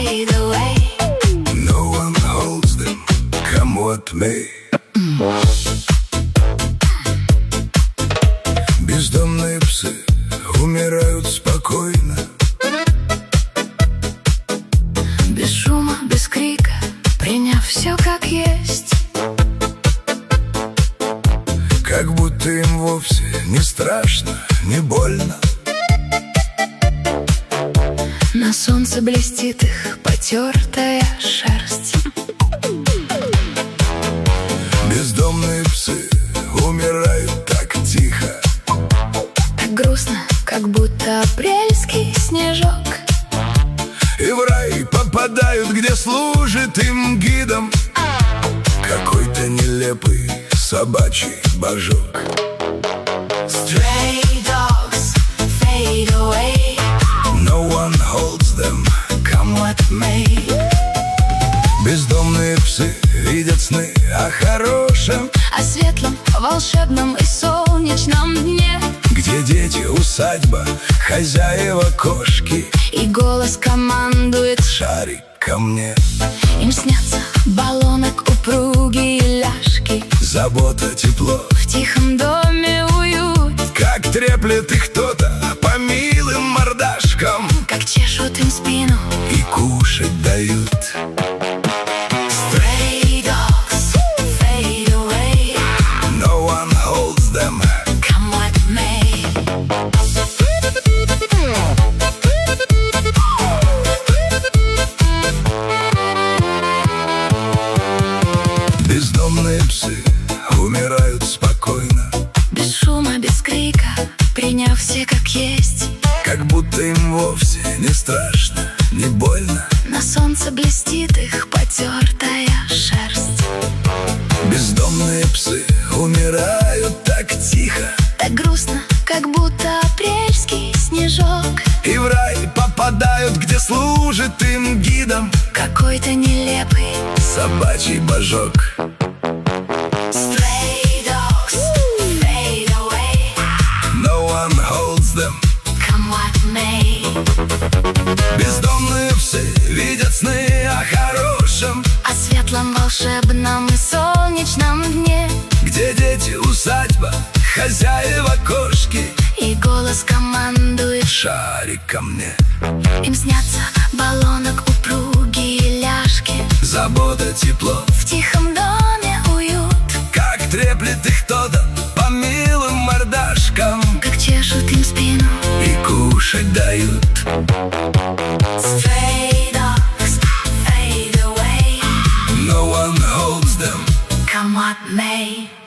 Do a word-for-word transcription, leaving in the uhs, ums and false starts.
fade away. No one holds them, come what may. Бездомные псы умирают спокойно, без шума, без крика, приняв все как есть. как будто им вовсе не страшно, не больно. На солнце блестит их потертая шерсть. Бездомные псы умирают так тихо, Так грустно, как будто апрельский снежок. и в рай попадают, где служит им гидом какой-то нелепый собачий божок. Stray dogs fade away. No one holds them, come what may. Бездомные псы видят сны о хорошем, О светлом, волшебном и солнечном дне. где дети, усадьба, хозяева кошки. И голос командует: Шарик ко мне. им снятся баллонок, упругие ляжки. Забота, тепло, В тихом доме уют. как треплет их кто-то по милым мордашкам Как чешут им спину. и кушать дают. Stray dogs fade away. No one holds them. Come what may. Бездомные псы умирают спокойно, Без шума, без крика, приняв все как есть. как будто им вовсе не страшно, не больно. На солнце блестит их потертая шерсть. Бездомные псы умирают так тихо, Так грустно, как будто апрельский снежок. и в рай попадают, где служит им гидом Какой-то нелепый. собачий божок. Stray dogs fade away. No one holds them. Come what may. Бездомные псы видят сны о хорошем, О светлом, волшебном и солнечном дне. где дети, усадьба, хозяева кошки. И голос командует: Шарик ко мне. им снятся баллонок, упругие ляжки. Забота, тепло, В тихом доме уют. как треплет их кто-то по милым мордашкам Как чешут им спину. и кушать дают. Stray dogs fade away. No one holds them. Come what may.